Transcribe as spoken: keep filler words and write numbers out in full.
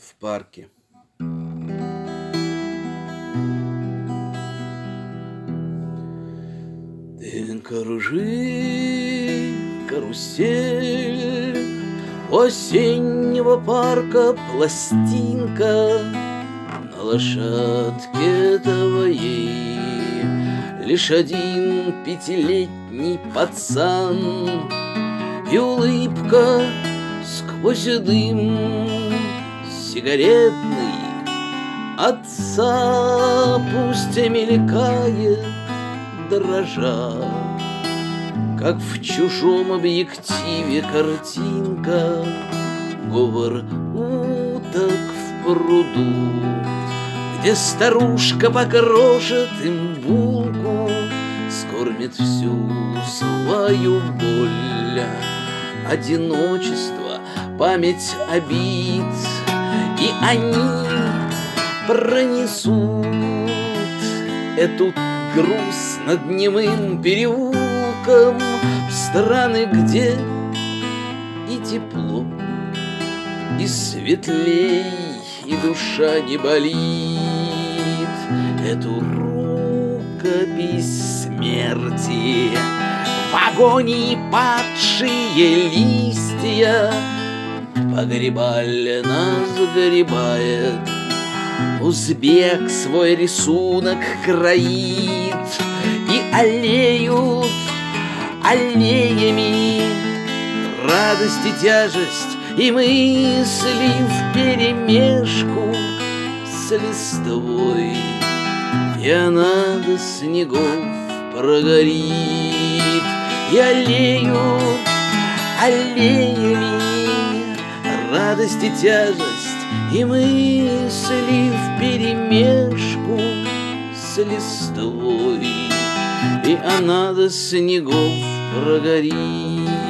в парке. Ты кружи, карусель, у осеннего парка пластинка на лошадке твоей. Лишь один пятилетний пацан и улыбка сквозь дым сигаретный отца, пусть мелькает дрожа, как в чужом объективе картинка, говор уток в пруду, где старушка покрошит им булку, скормит всю свою боль, одиночество, память обид, и они пронесут эту груз над немым переулком в страны, где и тепло, и светлей, и душа не болит. Эту рукопись смерти в агонии падшие листья погребально загребает. Узбек свой рисунок кроит, и аллеют аллеями радость и тяжесть, и мысли вперемешку с листвой, и она до снегов прогорит. И аллеют аллеями радость и тяжесть, и мысли вперемешку с листвой, и она до снегов прогорит.